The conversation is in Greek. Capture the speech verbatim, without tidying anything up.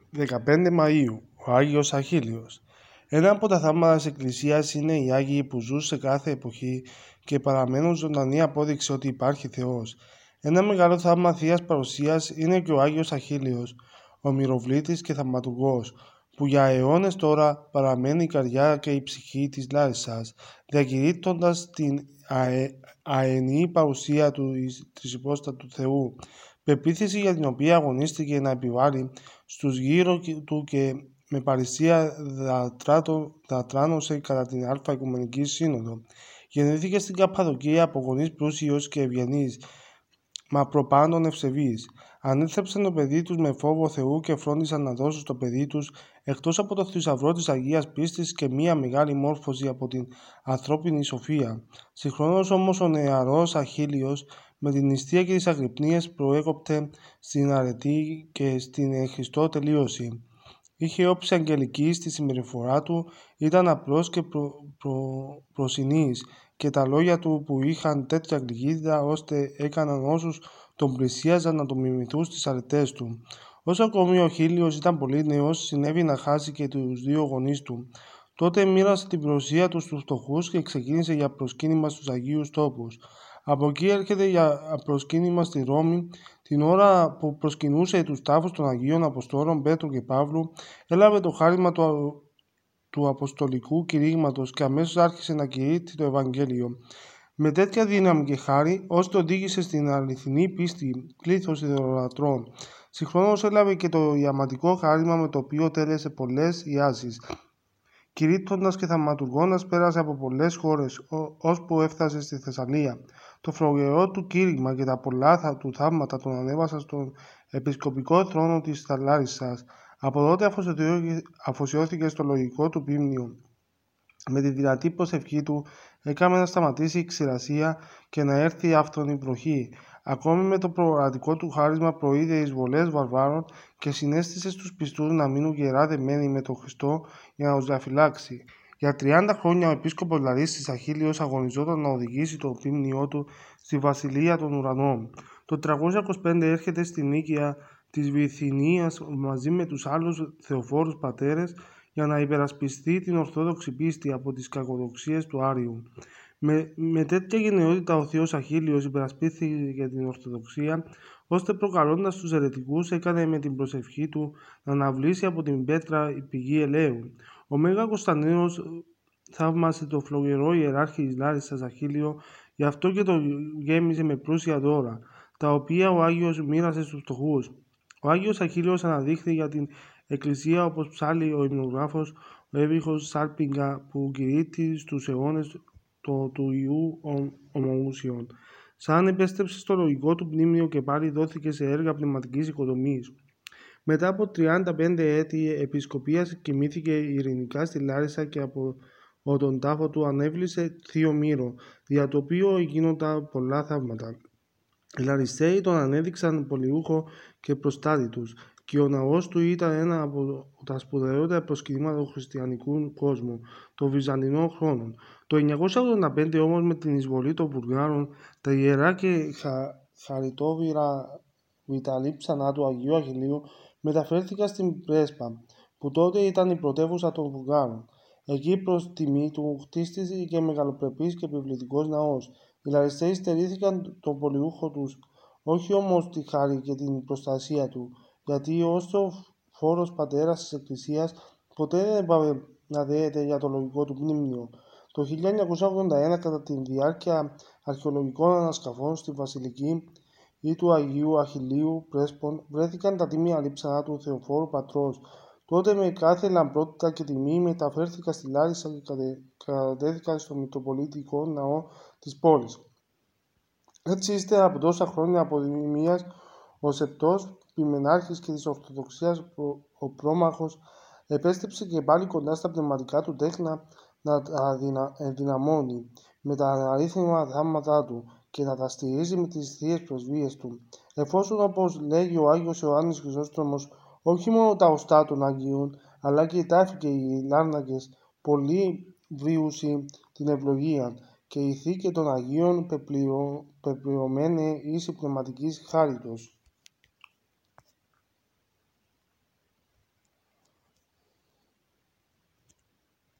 δεκαπέντε Μαΐου, ο Άγιος Αχίλιος. Ένα από τα θαύματα της Εκκλησίας είναι οι Άγιοι που ζουν σε κάθε εποχή και παραμένουν ζωντανή απόδειξη ότι υπάρχει Θεός. Ένα μεγάλο θαύμα Θείας Παρουσίας είναι και ο Άγιος Αχίλιος, ο μυροβλήτης και θαυματουργός, που για αιώνες τώρα παραμένει η καρδιά και η ψυχή της Λάρισας, διακηρύττοντας την αε... αενή παρουσία του τρισυπόστατου Θεού, πεποίθηση για την οποία αγωνίστηκε να επιβάλλει στους γύρω του και με παρησία δατράνωσε κατά την Α Οικουμενική Σύνοδο. Γεννήθηκε στην Καππαδοκία από γονείς πλούσιους και ευγενείς, μα προπάντων ευσεβείς. Ανέθρεψαν το παιδί τους με φόβο Θεού και φρόντισαν να δώσουν στο παιδί τους, εκτός από το θησαυρό της Αγίας Πίστης, και μία μεγάλη μόρφωση από την ανθρώπινη σοφία. Συγχρόνως όμως ο νεαρός Αχίλιος, με την νηστεία και τις αγρυπνίες, προέκοπτε στην αρετή και στην εν Χριστώ τελείωση. Είχε όψη αγγελική στη συμπεριφορά του, ήταν απλός και προ, προ, προσινής, και τα λόγια του που είχαν τέτοια γλυκύτητα ώστε έκαναν όσους τον πλησίαζαν να τον μιμηθούν στις αρετές του. Όσο ακόμη ο Αχίλιος ήταν πολύ νέος, συνέβη να χάσει και τους δύο γονείς του. Τότε μοίρασε την περιουσία του στους φτωχούς και ξεκίνησε για προσκύνημα στους Αγίους Τόπους. Από εκεί έρχεται για προσκύνημα στη Ρώμη. Την ώρα που προσκυνούσε τους τάφους των Αγίων Αποστόλων Πέτρου και Παύλου, έλαβε το χάρισμα του, του Αποστολικού κηρύγματος και αμέσως άρχισε να κηρύττει το Ευαγγέλιο. Με τέτοια δύναμη και χάρη, ώστε οδήγησε στην αληθινή πίστη πλήθος ιδωλολατρών. Συγχρόνως έλαβε και το ιαματικό χάρισμα με το οποίο τέλεσε πολλές ιάσεις. Κηρύττοντας και θαυματουργώντας πέρασε από πολλές χώρες, ώσπου έφτασε στη Θεσσαλία. Το φλογερό του κήρυγμα και τα πολλά του θαύματα τον ανέβασαν στον επισκοπικό θρόνο της Λάρισσας. Από τότε αφοσιώθηκε στο λογικό του ποίμνιο. Με τη δυνατή προσευχή του έκαμε να σταματήσει η ξηρασία και να έρθει η άφθονη βροχή. Ακόμη με το προορατικό του χάρισμα προείδε εισβολές βαρβάρων και συνέστησε στους πιστούς να μείνουν γερά δεμένοι με τον Χριστό για να τους διαφυλάξει. Για τριάντα χρόνια ο επίσκοπος Λαρίσσης Αχίλιος αγωνιζόταν να οδηγήσει το ποίμνιό του στη Βασιλεία των Ουρανών. Το τριακόσια είκοσι πέντε έρχεται στη Νίκαια της Βυθινίας μαζί με τους άλλους θεοφόρους πατέρες για να υπερασπιστεί την Ορθόδοξη πίστη από τις κακοδοξίες του Άριου. Με, με τέτοια γενναιότητα ο Θείος Αχίλιος υπερασπίστηκε την Ορθοδοξία, ώστε προκαλώντας τους αιρετικούς έκανε με την προσευχή του να αναβλήσει από την πέτρα η πηγή ελαίου. Ο Μέγα Κωνσταντίνος θαύμασε το φλογερό ιεράρχη της Λάρισσας Αχίλιο, γι' αυτό και το γέμισε με πλούσια δώρα, τα οποία ο Άγιος μοίρασε στους φτωχούς. Ο Άγιος Αχίλιος αναδείχθη για την Εκκλησία, όπως ψάλλει ο υμνογράφος ο έβυχος Σάλπιγγα, που κηρύττει στους αιώνες το του Ιού Ομοούσιον. Σαν επέστρεψε στο λογικό του μνήμιο και πάλι δόθηκε σε έργα πνευματικής οικοδομής. Μετά από τριάντα πέντε έτη επισκοπίας κοιμήθηκε ειρηνικά στη Λάρισα και από τον τάφο του ανέβλησε θείο μύρο, δια το οποίο γίνονταν πολλά θαύματα. Οι Λαρισαίοι τον ανέδειξαν πολιούχο και προστάτη τους, και ο ναός του ήταν ένα από τα σπουδαιότερα προσκυνήματα του χριστιανικού κόσμου, το βυζαντινό χρόνο. Το εννιακόσια ογδόντα πέντε όμως, με την εισβολή των Βουλγάρων, τα ιερά και χα... χαριτόβυρα βιταλίψανα του Αγίου Αχιλίου μεταφέρθηκαν στην Πρέσπα, που τότε ήταν η πρωτεύουσα των Βουλγάρων. Εκεί προς τιμή του χτίστηκε μεγαλοπρεπής και επιβλητικός ναός. Οι Λαρισαίοι στερήθηκαν τον πολιούχο τους, όχι όμως τη χάρη και την προστασία του, γιατί ως το φόρος πατέρας της Εκκλησίας ποτέ δεν έπαβε να δέεται για το λογικό του μνήμιο. Το χίλια εννιακόσια ογδόντα ένα, κατά τη διάρκεια αρχαιολογικών ανασκαφών στη Βασιλική ή του Αγίου Αχιλίου Πρέσπων, βρέθηκαν τα τίμια λείψανα του Θεοφόρου Πατρός. Τότε με κάθε λαμπρότητα και τιμή μεταφέρθηκαν στη Λάρισα και κατατέθηκαν στο Μητροπολιτικό Ναό της πόλης. Έτσι, ύστερα από τόσα χρόνια αποδημίας, ο Σεπτός Ποιμενάρχης και της Ορθοδοξίας, ο Πρόμαχος, επέστρεψε και πάλι κοντά στα πνευματικά του τέκνα να τα ενδυναμώνει με τα αναρρύθμιμα θαύματά του και να τα στηρίζει με τις θείες προσβίες του. Εφόσον, όπως λέγει ο Άγιος Ιωάννης Χρυσόστομος, όχι μόνο τα οστά των Αγίων, αλλά και οι τάφοι και οι λάρνακες πολύ βρίουσι την ευλογία, και η θήκη των Αγίων πεπληρωμένη εις πνευματικής χάριτος.